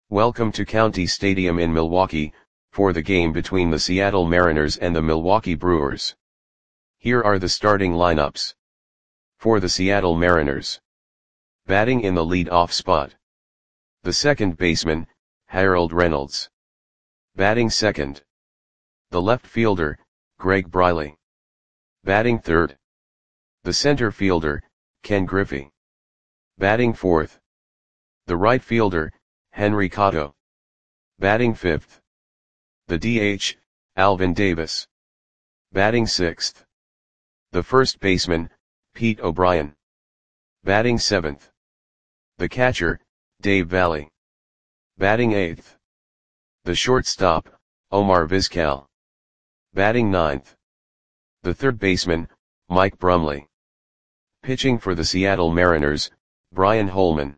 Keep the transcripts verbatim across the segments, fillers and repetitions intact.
Welcome to County Stadium in Milwaukee, for the game between the Seattle Mariners and the Milwaukee Brewers. Here are the starting lineups. For the Seattle Mariners. Batting in the lead-off spot. The second baseman, Harold Reynolds. Batting second. The left fielder, Greg Briley. Batting third. The center fielder, Ken Griffey. Batting fourth. The right fielder, Henry Cotto. Batting fifth. The D H, Alvin Davis. Batting sixth. The first baseman, Pete O'Brien. Batting seventh. The catcher, Dave Valle. Batting eighth. The shortstop, Omar Vizquel. Batting ninth. The third baseman, Mike Brumley. Pitching for the Seattle Mariners, Brian Holman.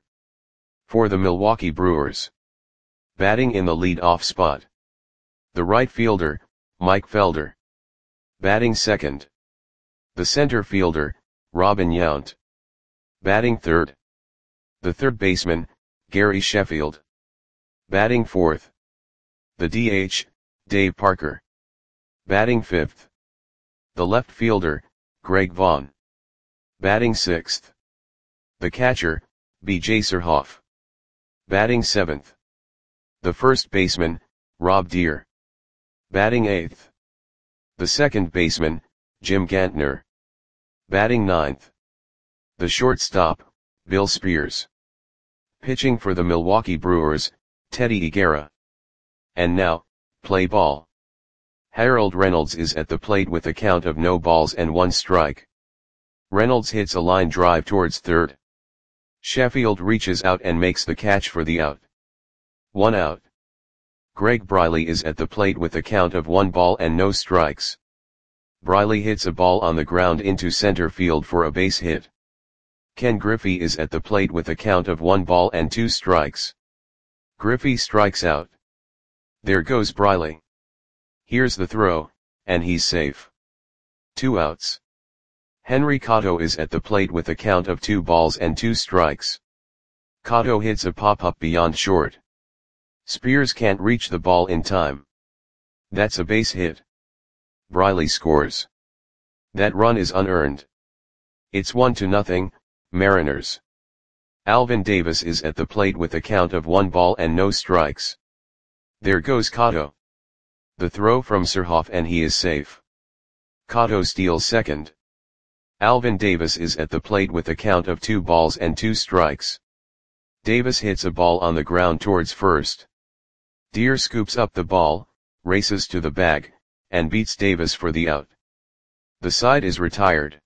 For the Milwaukee Brewers. Batting in the lead-off spot. The right fielder, Mike Felder. Batting second. The center fielder, Robin Yount. Batting third. The third baseman, Gary Sheffield. Batting fourth. The D H, Dave Parker. Batting fifth. The left fielder, Greg Vaughn. Batting sixth. The catcher, B J Surhoff. Batting seventh. The first baseman, Rob Deere. Batting eighth. The second baseman, Jim Gantner. Batting ninth. The shortstop, Bill Spears. Pitching for the Milwaukee Brewers, Teddy Higuera. And now, play ball. Harold Reynolds is at the plate with a count of no balls and one strike. Reynolds hits a line drive towards third. Sheffield reaches out and makes the catch for the out. One out. Greg Briley is at the plate with a count of one ball and no strikes. Briley hits a ball on the ground into center field for a base hit. Ken Griffey is at the plate with a count of one ball and two strikes. Griffey strikes out. There goes Briley. Here's the throw, and he's safe. Two outs. Henry Cotto is at the plate with a count of two balls and two strikes. Cotto hits a pop-up beyond short. Spears can't reach the ball in time. That's a base hit. Briley scores. That run is unearned. It's one to nothing, Mariners. Alvin Davis is at the plate with a count of one ball and no strikes. There goes Cotto. The throw from Surhoff and he is safe. Cotto steals second. Alvin Davis is at the plate with a count of two balls and two strikes. Davis hits a ball on the ground towards first. Deere scoops up the ball, races to the bag, and beats Davis for the out. The side is retired.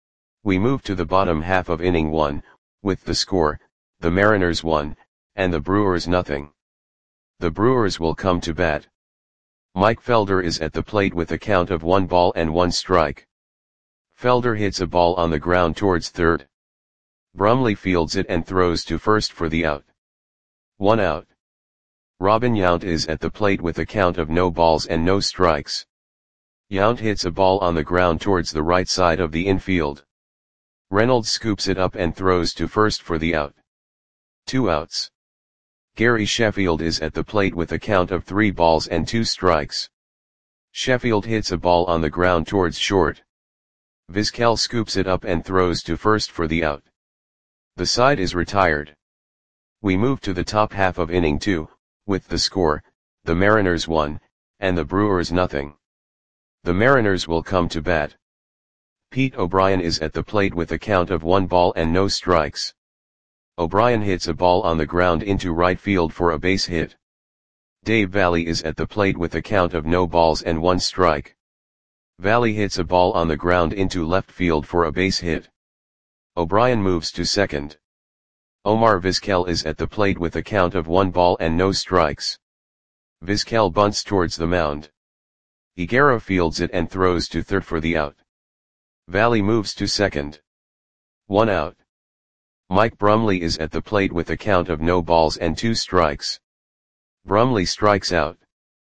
We move to the bottom half of inning one, with the score, the Mariners one, and the Brewers nothing. The Brewers will come to bat. Mike Felder is at the plate with a count of one ball and one strike. Felder hits a ball on the ground towards third. Brumley fields it and throws to first for the out. One out. Robin Yount is at the plate with a count of no balls and no strikes. Yount hits a ball on the ground towards the right side of the infield. Reynolds scoops it up and throws to first for the out. Two outs. Gary Sheffield is at the plate with a count of three balls and two strikes. Sheffield hits a ball on the ground towards short. Vizquel scoops it up and throws to first for the out. The side is retired. We move to the top half of inning two, with the score, the Mariners one, and the Brewers nothing. The Mariners will come to bat. Pete O'Brien is at the plate with a count of one ball and no strikes. O'Brien hits a ball on the ground into right field for a base hit. Dave Valle is at the plate with a count of no balls and one strike. Valle hits a ball on the ground into left field for a base hit. O'Brien moves to second. Omar Vizquel is at the plate with a count of one ball and no strikes. Vizquel bunts towards the mound. Higuera fields it and throws to third for the out. Valle moves to second. One out. Mike Brumley is at the plate with a count of no balls and two strikes. Brumley strikes out.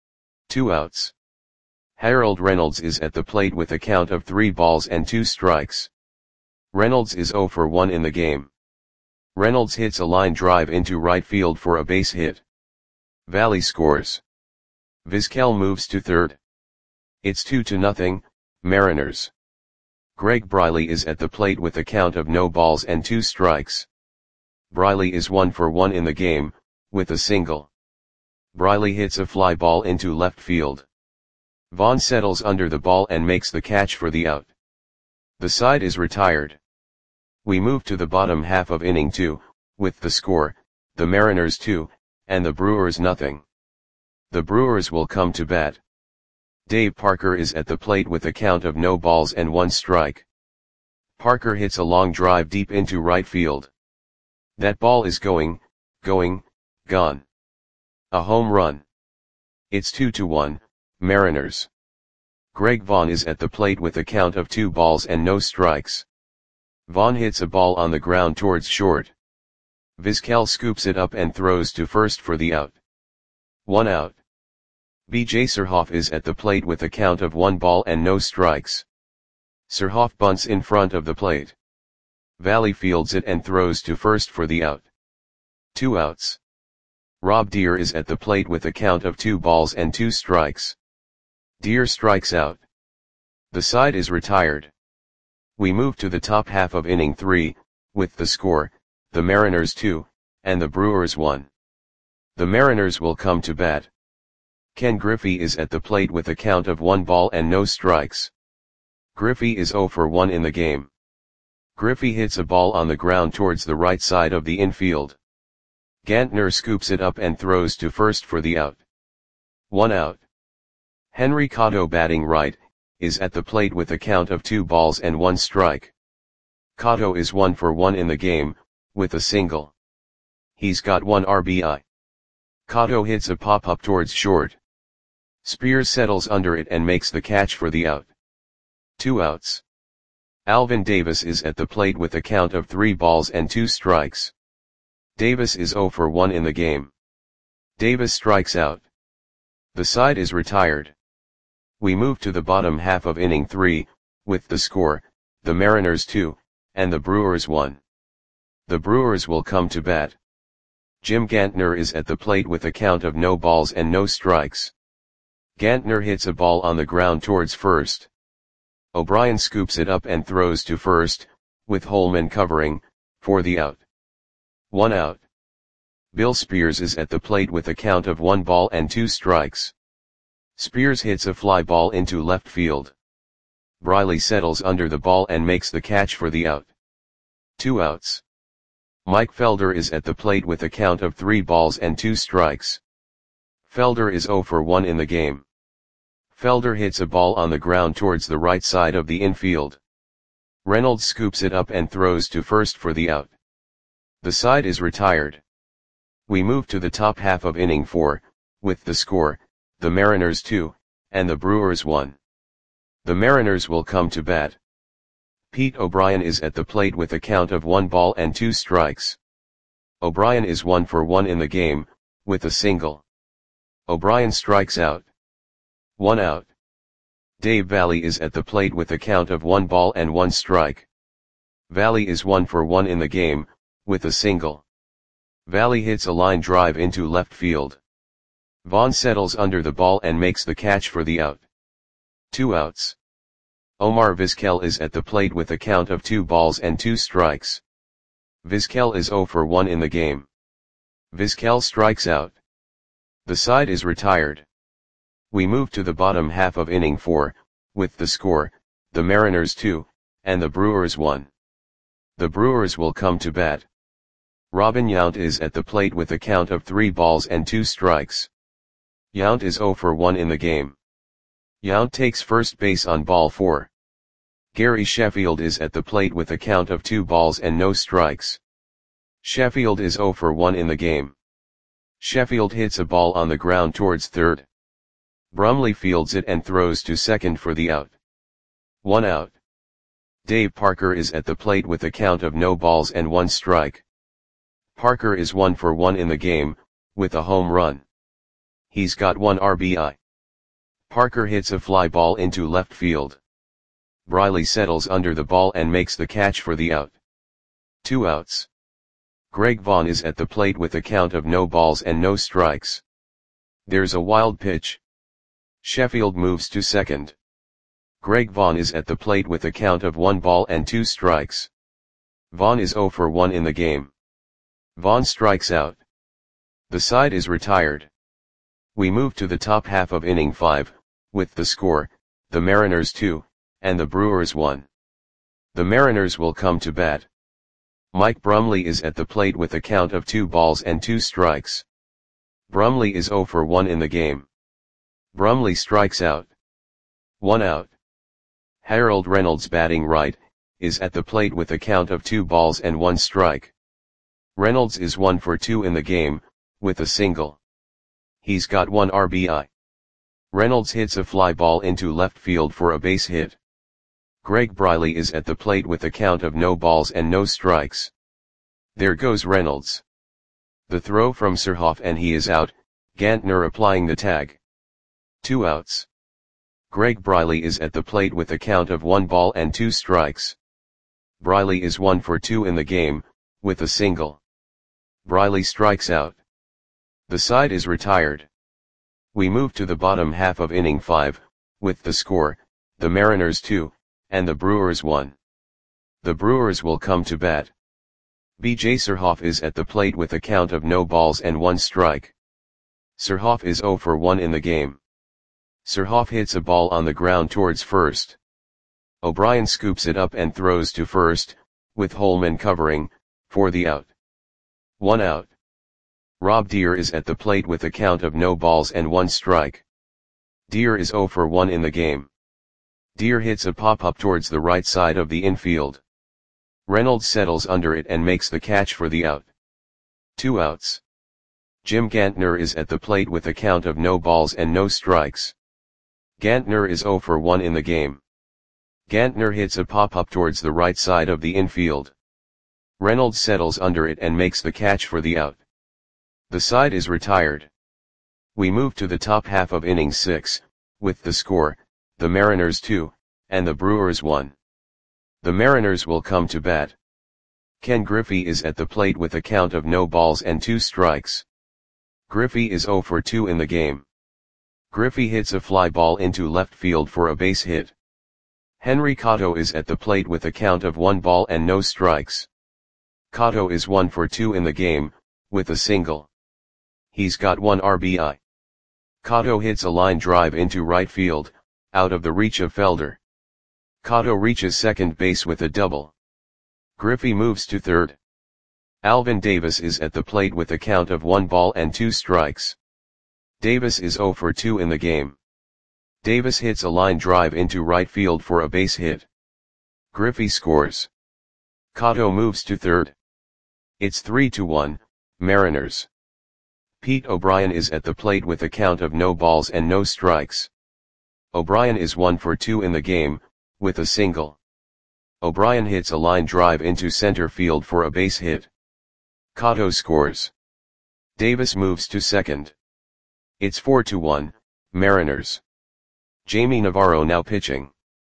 Two outs. Harold Reynolds is at the plate with a count of three balls and two strikes. Reynolds is zero for one in the game. Reynolds hits a line drive into right field for a base hit. Valley scores. Vizquel moves to third. It's two to nothing, Mariners. Greg Briley is at the plate with a count of no balls and two strikes. Briley is one for one in the game, with a single. Briley hits a fly ball into left field. Vaughn settles under the ball and makes the catch for the out. The side is retired. We move to the bottom half of inning two, with the score, the Mariners two, and the Brewers nothing. The Brewers will come to bat. Dave Parker is at the plate with a count of no balls and one strike. Parker hits a long drive deep into right field. That ball is going, going, gone. A home run. It's two to one, Mariners. Greg Vaughn is at the plate with a count of two balls and no strikes. Vaughn hits a ball on the ground towards short. Vizquel scoops it up and throws to first for the out. One out. B J Surhoff is at the plate with a count of one ball and no strikes. Surhoff bunts in front of the plate. Valley fields it and throws to first for the out. Two outs. Rob Deer is at the plate with a count of two balls and two strikes. Deer strikes out. The side is retired. We move to the top half of inning three, with the score, the Mariners two, and the Brewers one. The Mariners will come to bat. Ken Griffey is at the plate with a count of one ball and no strikes. Griffey is zero for one in the game. Griffey hits a ball on the ground towards the right side of the infield. Gantner scoops it up and throws to first for the out. One out. Henry Cotto, batting right, is at the plate with a count of two balls and one strike. Cotto is one for one in the game, with a single. He's got one R B I. Cotto hits a pop-up towards short. Spears settles under it and makes the catch for the out. Two outs. Alvin Davis is at the plate with a count of three balls and two strikes. Davis is zero for one in the game. Davis strikes out. The side is retired. We move to the bottom half of inning three, with the score, the Mariners two, and the Brewers one. The Brewers will come to bat. Jim Gantner is at the plate with a count of no balls and no strikes. Gantner hits a ball on the ground towards first. O'Brien scoops it up and throws to first, with Holman covering, for the out. One out. Bill Spears is at the plate with a count of one ball and two strikes. Spears hits a fly ball into left field. Briley settles under the ball and makes the catch for the out. Two outs. Mike Felder is at the plate with a count of three balls and two strikes. Felder is zero for one in the game. Felder hits a ball on the ground towards the right side of the infield. Reynolds scoops it up and throws to first for the out. The side is retired. We move to the top half of inning four, with the score, the Mariners two, and the Brewers one. The Mariners will come to bat. Pete O'Brien is at the plate with a count of one ball and two strikes. O'Brien is one for one in the game, with a single. O'Brien strikes out. One out. Dave Valley is at the plate with a count of one ball and one strike. Valley is one for one in the game, with a single. Valley hits a line drive into left field. Vaughn settles under the ball and makes the catch for the out. Two outs. Omar Vizquel is at the plate with a count of two balls and two strikes. Vizquel is zero for one in the game. Vizquel strikes out. The side is retired. We move to the bottom half of inning four, with the score, the Mariners two, and the Brewers one. The Brewers will come to bat. Robin Yount is at the plate with a count of three balls and two strikes. Yount is zero for one in the game. Yount takes first base on ball four. Gary Sheffield is at the plate with a count of two balls and no strikes. Sheffield is zero for one in the game. Sheffield hits a ball on the ground towards third. Brumley fields it and throws to second for the out. One out. Dave Parker is at the plate with a count of no balls and one strike. Parker is one for one in the game, with a home run. He's got one R B I. Parker hits a fly ball into left field. Briley settles under the ball and makes the catch for the out. Two outs. Greg Vaughn is at the plate with a count of no balls and no strikes. There's a wild pitch. Sheffield moves to second. Greg Vaughn is at the plate with a count of one ball and two strikes. Vaughn is zero for one in the game. Vaughn strikes out. The side is retired. We move to the top half of inning five, with the score, the Mariners two, and the Brewers one. The Mariners will come to bat. Mike Brumley is at the plate with a count of two balls and two strikes. Brumley is zero for one in the game. Brumley strikes out. One out. Harold Reynolds, batting right, is at the plate with a count of two balls and one strike. Reynolds is one for two in the game, with a single. He's got one R B I. Reynolds hits a fly ball into left field for a base hit. Greg Briley is at the plate with a count of no balls and no strikes. There goes Reynolds. The throw from Surhoff and he is out, Gantner applying the tag. Two outs. Greg Briley is at the plate with a count of one ball and two strikes. Briley is one for two in the game, with a single. Briley strikes out. The side is retired. We move to the bottom half of inning five, with the score, the Mariners two, and the Brewers one. The Brewers will come to bat. B J Surhoff is at the plate with a count of no balls and one strike. Surhoff is zero for one in the game. Surhoff hits a ball on the ground towards first. O'Brien scoops it up and throws to first, with Holman covering, for the out. One out. Rob Deere is at the plate with a count of no balls and one strike. Deere is zero for one in the game. Deere hits a pop-up towards the right side of the infield. Reynolds settles under it and makes the catch for the out. Two outs. Jim Gantner is at the plate with a count of no balls and no strikes. Gantner is zero for one in the game. Gantner hits a pop-up towards the right side of the infield. Reynolds settles under it and makes the catch for the out. The side is retired. We move to the top half of inning six, with the score, the Mariners two, and the Brewers one. The Mariners will come to bat. Ken Griffey is at the plate with a count of no balls and two strikes. Griffey is zero for two in the game. Griffey hits a fly ball into left field for a base hit. Henry Cotto is at the plate with a count of one ball and no strikes. Cotto is one for two in the game, with a single. He's got one R B I. Cotto hits a line drive into right field, out of the reach of Felder. Cotto reaches second base with a double. Griffey moves to third. Alvin Davis is at the plate with a count of one ball and two strikes. Davis is zero for two in the game. Davis hits a line drive into right field for a base hit. Griffey scores. Cotto moves to third. It's three to one, Mariners. Pete O'Brien is at the plate with a count of no balls and no strikes. O'Brien is one for two in the game, with a single. O'Brien hits a line drive into center field for a base hit. Cotto scores. Davis moves to second. It's four to one, Mariners. Jamie Navarro now pitching.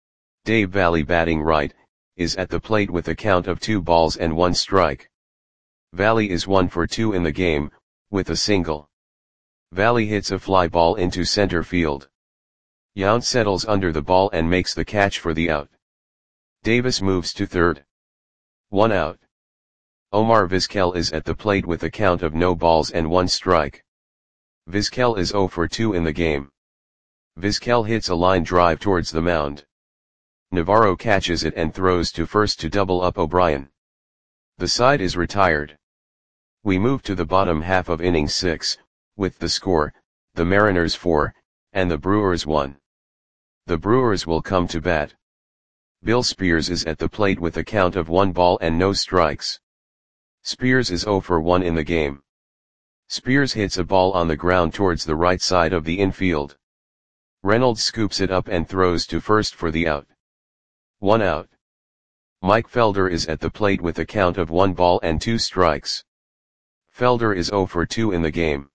Dave Valley, batting right, is at the plate with a count of two balls and one strike. Valley is one for two in the game, with a single. Valley hits a fly ball into center field. Yount settles under the ball and makes the catch for the out. Davis moves to third. One out. Omar Vizquel is at the plate with a count of no balls and one strike. Vizquel is zero for two in the game. Vizquel hits a line drive towards the mound. Navarro catches it and throws to first to double up O'Brien. The side is retired. We move to the bottom half of inning six, with the score, the Mariners four, and the Brewers one. The Brewers will come to bat. Bill Spears is at the plate with a count of one ball and no strikes. Spears is zero for one in the game. Spears hits a ball on the ground towards the right side of the infield. Reynolds scoops it up and throws to first for the out. One out. Mike Felder is at the plate with a count of one ball and two strikes. Felder is zero for two in the game.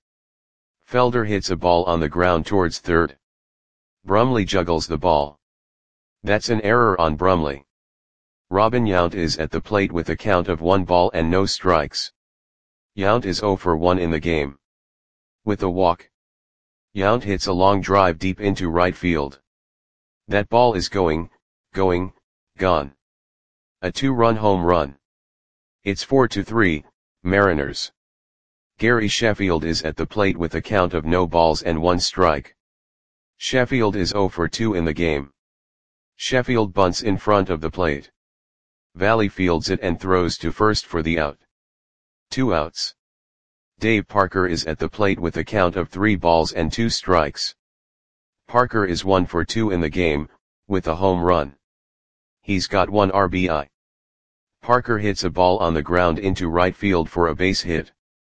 Felder hits a ball on the ground towards third. Brumley juggles the ball. That's an error on Brumley. Robin Yount is at the plate with a count of one ball and no strikes. Yount is zero for one in the game. With a walk. Yount hits a long drive deep into right field. That ball is going, going, gone. A two-run home run. It's four to three, Mariners. Gary Sheffield is at the plate with a count of no balls and one strike. Sheffield is zero for two in the game. Sheffield bunts in front of the plate. Valley fields it and throws to first for the out. Two outs. Dave Parker is at the plate with a count of three balls and two strikes. Parker is one for two in the game, with a home run. He's got one R B I. Parker hits a ball on the ground into right field for a base hit.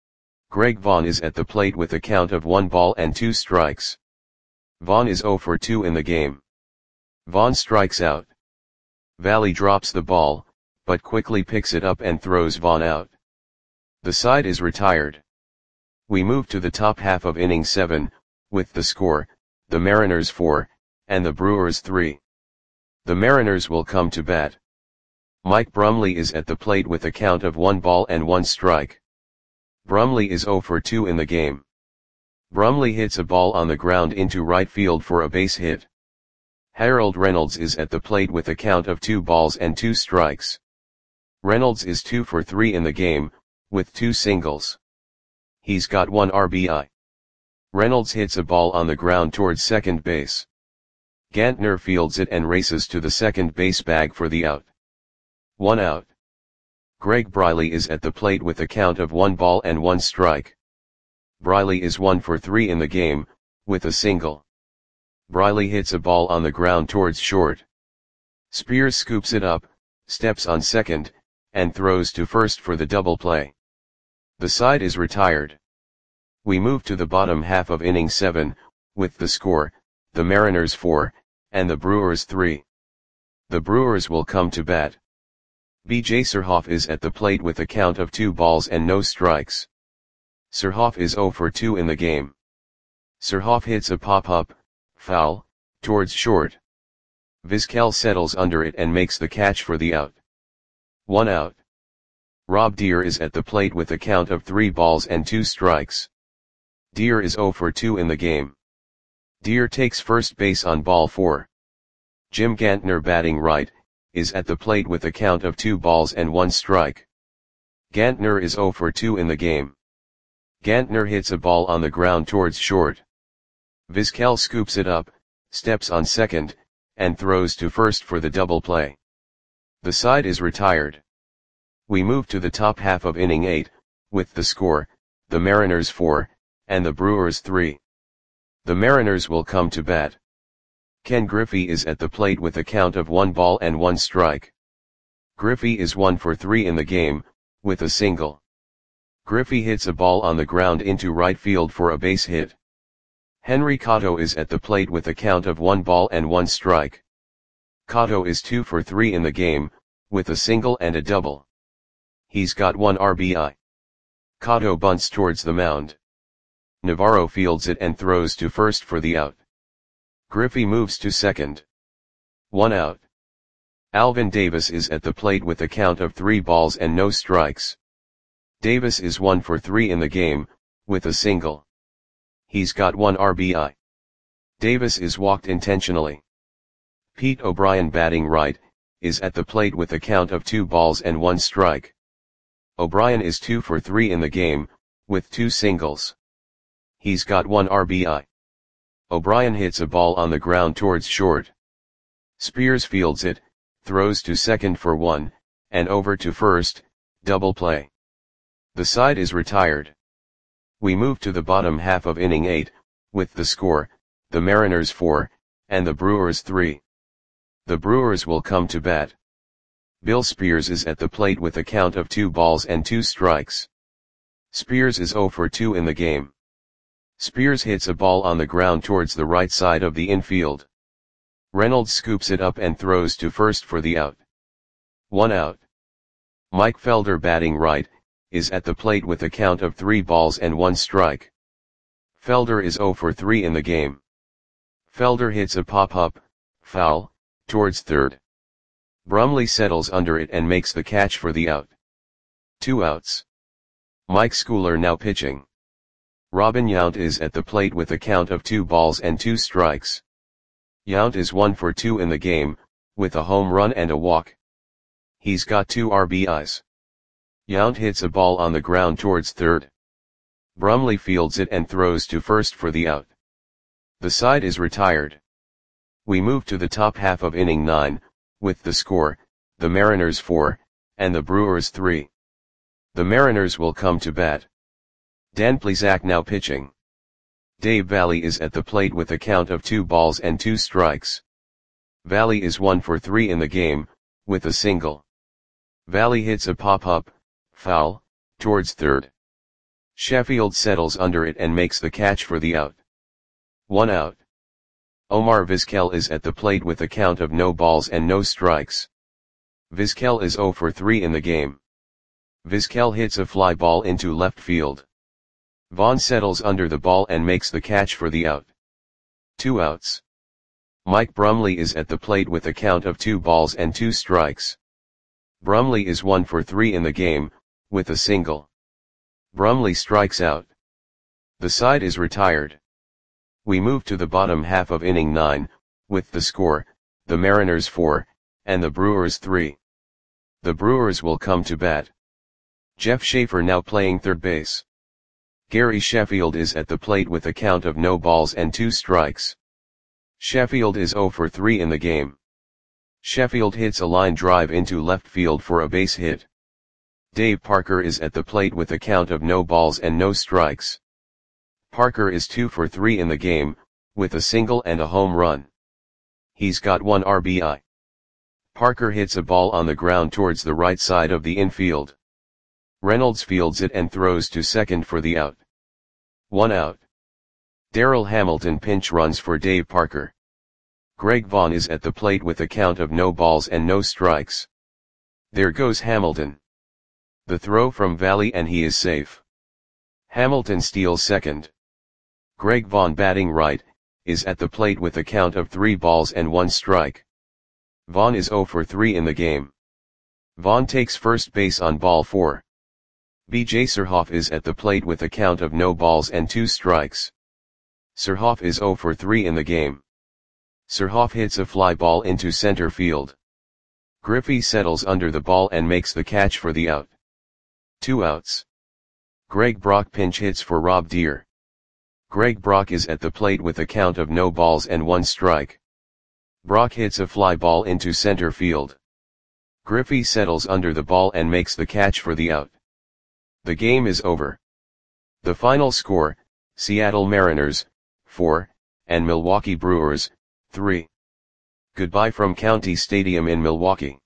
Greg Vaughn is at the plate with a count of one ball and two strikes. Vaughn is zero for two in the game. Vaughn strikes out. Valley drops the ball, but quickly picks it up and throws Vaughn out. The side is retired. We move to the top half of inning seven, with the score, the Mariners four, and the Brewers three. The Mariners will come to bat. Mike Brumley is at the plate with a count of one ball and one strike. Brumley is zero for two in the game. Brumley hits a ball on the ground into right field for a base hit. Harold Reynolds is at the plate with a count of two balls and two strikes. Reynolds is two for three in the game, with two singles. He's got one R B I. Reynolds hits a ball on the ground towards second base. Gantner fields it and races to the second base bag for the out. One out. Greg Briley is at the plate with a count of one ball and one strike. Briley is one for three in the game, with a single. Briley hits a ball on the ground towards short. Spears scoops it up, steps on second, and throws to first for the double play. The side is retired. We move to the bottom half of inning seven, with the score, the Mariners four, and the Brewers three. The Brewers will come to bat. B J Surhoff is at the plate with a count of two balls and no strikes. Surhoff is zero for two in the game. Surhoff hits a pop-up, foul, towards short. Vizquel settles under it and makes the catch for the out. One out. Rob Deer is at the plate with a count of three balls and two strikes. Deer is zero for two in the game. Deer takes first base on ball four. Jim Gantner, batting right, is at the plate with a count of two balls and one strike. Gantner is zero for two in the game. Gantner hits a ball on the ground towards short. Vizquel scoops it up, steps on second, and throws to first for the double play. The side is retired. We move to the top half of inning eight, with the score, the Mariners four, and the Brewers three. The Mariners will come to bat. Ken Griffey is at the plate with a count of one ball and one strike. Griffey is one for three in the game, with a single. Griffey hits a ball on the ground into right field for a base hit. Henry Cotto is at the plate with a count of one ball and one strike. Cotto is two for three in the game, with a single and a double. He's got one R B I. Cotto bunts towards the mound. Navarro fields it and throws to first for the out. Griffey moves to second. One out. Alvin Davis is at the plate with a count of three balls and no strikes. Davis is one for three in the game, with a single. He's got one R B I. Davis is walked intentionally. Pete O'Brien, batting right, is at the plate with a count of two balls and one strike. O'Brien is two for three in the game, with two singles. He's got one R B I. O'Brien hits a ball on the ground towards short. Spears fields it, throws to second for one, and over to first, double play. The side is retired. We move to the bottom half of inning eight, with the score, the Mariners four, and the Brewers three. The Brewers will come to bat. Bill Spears is at the plate with a count of two balls and two strikes. Spears is zero for two in the game. Spears hits a ball on the ground towards the right side of the infield. Reynolds scoops it up and throws to first for the out. One out. Mike Felder, batting right, is at the plate with a count of three balls and one strike. Felder is zero for three in the game. Felder hits a pop-up, foul, towards third. Brumley settles under it and makes the catch for the out. Two outs. Mike Schooler now pitching. Robin Yount is at the plate with a count of two balls and two strikes. Yount is one for two in the game, with a home run and a walk. He's got two R B Is. Yount hits a ball on the ground towards third. Brumley fields it and throws to first for the out. The side is retired. We move to the top half of inning nine, with the score, the Mariners four, and the Brewers three. The Mariners will come to bat. Dan Plesac now pitching. Dave Valle is at the plate with a count of two balls and two strikes. Valle is one for three in the game, with a single. Valle hits a pop-up, foul, towards third. Sheffield settles under it and makes the catch for the out. One out. Omar Vizquel is at the plate with a count of no balls and no strikes. Vizquel is zero for three in the game. Vizquel hits a fly ball into left field. Vaughn settles under the ball and makes the catch for the out. Two outs. Mike Brumley is at the plate with a count of two balls and two strikes. Brumley is one for three in the game, with a single. Brumley strikes out. The side is retired. We move to the bottom half of inning nine, with the score, the Mariners four, and the Brewers three. The Brewers will come to bat. Jeff Schaefer now playing third base. Gary Sheffield is at the plate with a count of no balls and two strikes. Sheffield is zero for three in the game. Sheffield hits a line drive into left field for a base hit. Dave Parker is at the plate with a count of no balls and no strikes. Parker is two for three in the game, with a single and a home run. He's got one R B I. Parker hits a ball on the ground towards the right side of the infield. Reynolds fields it and throws to second for the out. One out. Darrell Hamilton pinch runs for Dave Parker. Greg Vaughn is at the plate with a count of no balls and no strikes. There goes Hamilton. The throw from Valle and he is safe. Hamilton steals second. Greg Vaughn batting right, is at the plate with a count of three balls and one strike. Vaughn is zero for three in the game. Vaughn takes first base on ball four. B J Surhoff is at the plate with a count of no balls and two strikes. Surhoff is zero for three in the game. Surhoff hits a fly ball into center field. Griffey settles under the ball and makes the catch for the out. Two outs. Greg Brock pinch hits for Rob Deere. Greg Brock is at the plate with a count of no balls and one strike. Brock hits a fly ball into center field. Griffey settles under the ball and makes the catch for the out. The game is over. The final score, Seattle Mariners, four, and Milwaukee Brewers, three. Goodbye from County Stadium in Milwaukee.